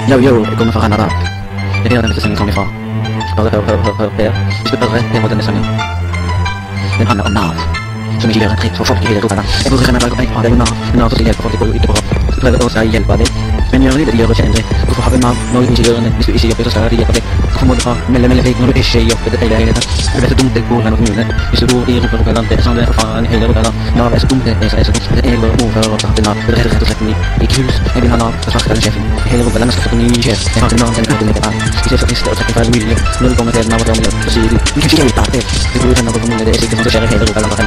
Yo, ik kom van Canada. De hele tijd is het van mijn vrouw. Dus de bedrijf heeft wat in de zang. Den handlar om mat. Som är givet fritt för folk i hela Europa. Jag borde känna mig på mig från den mat och hjälp folk inte bra. Så behöver jag säga hjälpa dig. Men jag vill göra kände. Du får ha en man, något inte gör det. Hvis du ikke jobber så skal jeg hjälpa dig. Du får må ha melde vekk når du ikke jobber det hele tiden. Det er så dumt det går gjennom kommunen. Hvis du bor i Europa land, det er sånn det er for faen i hele Europa land. Nav er så dumt, det er så dumt. Det er bare ordfører og tatt en Nav. Det er rett og slett i hus. Jeg vil ha Nav, så sparker den sjefen. Hele Europa land skal få ny sjef. Jeg har en Nav, den er ikke lenger. Hvis jeg så liste og trekker feil mulig. Når du kommer til Nav og Nav, så sier du kan ikke hjelpe deg. Du bor i denne kommunen, det er sikkert sånn som skjer i hele Europa land.